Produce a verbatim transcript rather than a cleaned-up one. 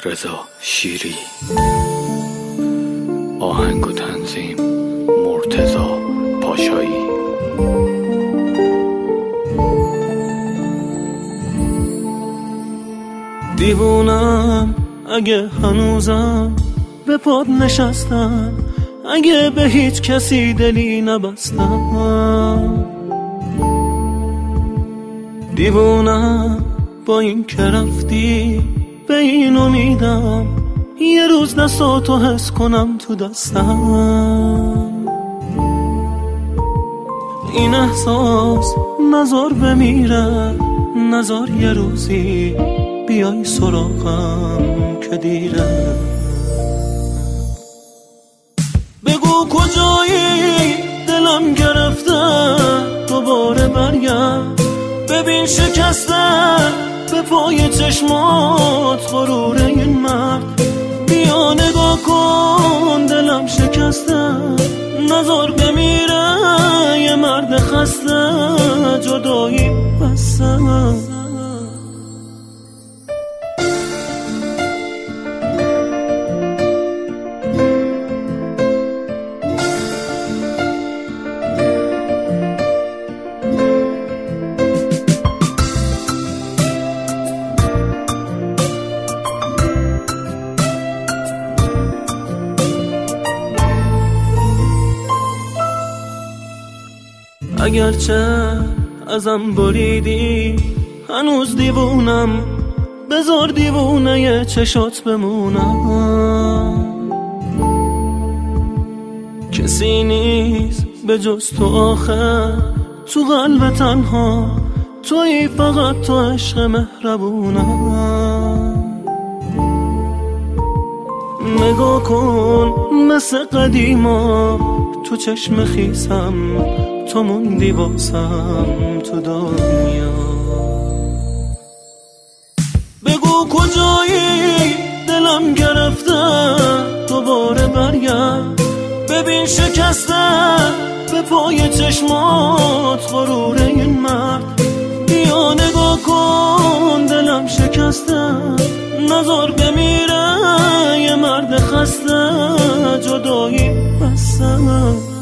رضا شیری. آهنگ و تنظیم مرتضی پاشایی. دیوونم اگه هنوزم به پاد نشستم، اگه به هیچ کسی دلی نبستم. دیوونم با این که رفتی به این امیدم یه روز دستاتو حس کنم تو دستم. این احساس نزار بمیره، نزار یه روزی بیای سراغم که دیره. بگو کجایی دلم گرفته، دوباره برگرد ببین شکسته به پای چشمات غرور این مرد. بیا نگاه کن دلم شکسته، نزار بمیره یه مرد خسته، جدایی بسته. اگرچه ازم بریدی هنوز دیوونم، بذار دیوونه یه چشات بمونم. کسی نیست به جز تو آخه تو قلب تنها، تویی فقط تو عشق مهربونم. نگاه کن مثل قدیما تو چشم خیسم، تو موندی واسم تو دنیا. بگو کجایی دلم گرفته، دوباره برگرد ببین شکسته به پای چشمات غرور این مرد. بیا نگاه کن دلم شکسته، نزار بمیره یه مرد خسته، جدایی بسته.